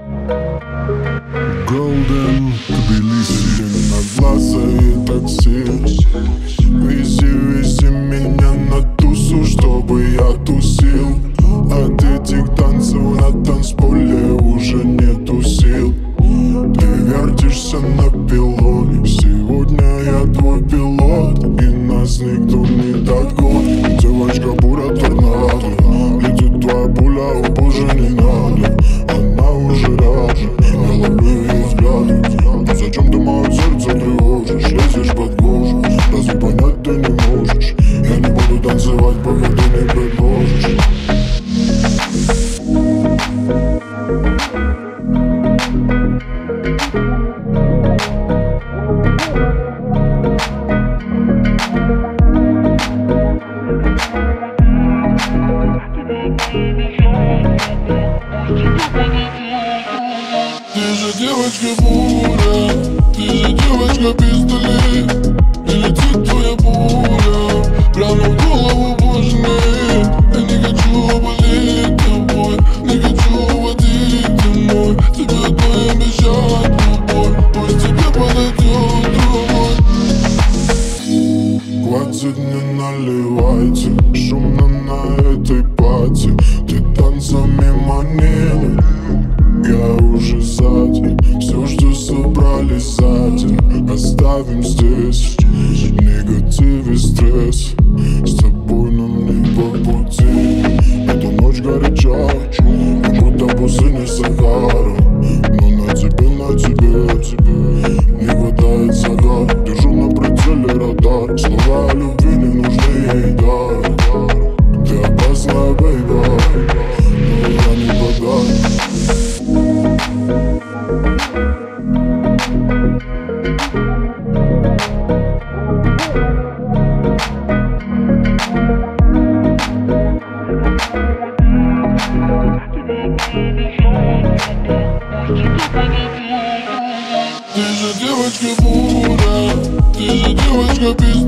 Golden Тбилиси, одноглазое такси. Вези меня на тусу, чтобы я тусил. От этих танцев на танцполе уже нету сил. Ты вертишься на пилоне, сегодня я твой пилот, и нас никто не догонит. Девочка буря торнадо, летит твоя пуля, о боже, не надо. Она уже рядом, я ловлю ее взгляды. Зачем ты мое сердце тревожишь, лезешь под кожу? Разве понять ты не можешь? Я не буду танцевать, пока ты не предложишь. Ты же девочка буря, ты же девочка пистолет. И летит твоя пуля прямо в голову, больше нет. Я не хочу болеть тобой, не хочу водить домой. Тебе одной обещать любовь, пусть тебе подойдет другой. Хватит, не наливайте, шумно на этой пати. Ты танцами манила, я уже сзади. Все, что собрали сзади, оставим здесь. Негатив и стресс, с тобой нам не по пути. Эта ночь горяча, как будто пустыня Сахара. Но на тебе не хватает загар. Держу на прицеле радар, слова любви не нужны ей дар. Ты опасная, бейба, но я не подарок. Ты же девочка буря, ты же девочка пистолет.